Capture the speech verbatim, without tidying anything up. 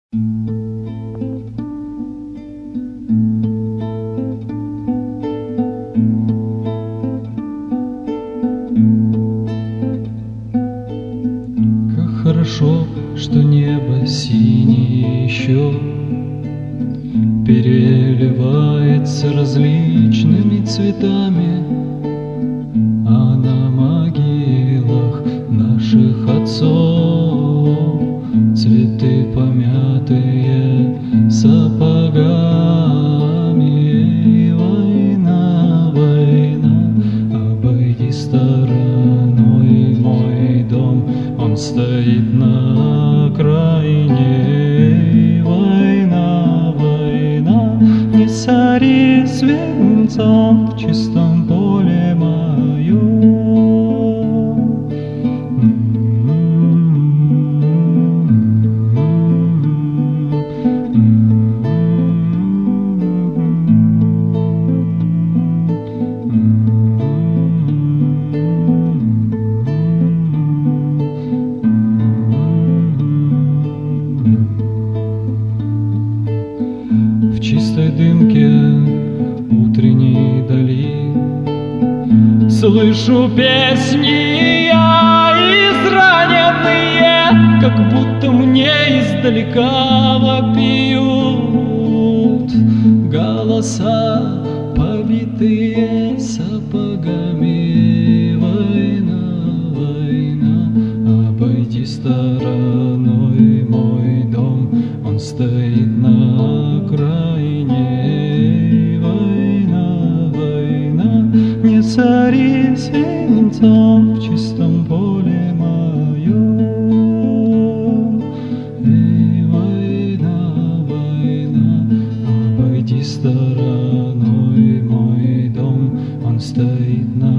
Как хорошо, что небо синее еще переливается различными цветами, а на могилах наших отцов цветы, помятые сапогами. И война, война, обойди стороной мой дом, он стоит на окраине. И война, война, не сори свинцом в чистом поле моем. В чистой дымке утренней дали слышу песни я израненные, как будто мне издалека вопиют голоса, повитые сапогами. Война, война, обойди стороной мой дом, он стоит на окраине. Война, война, не сори свинцом в чистом поле моем. Эй, война, война, обойди стороной мой дом, он стоит на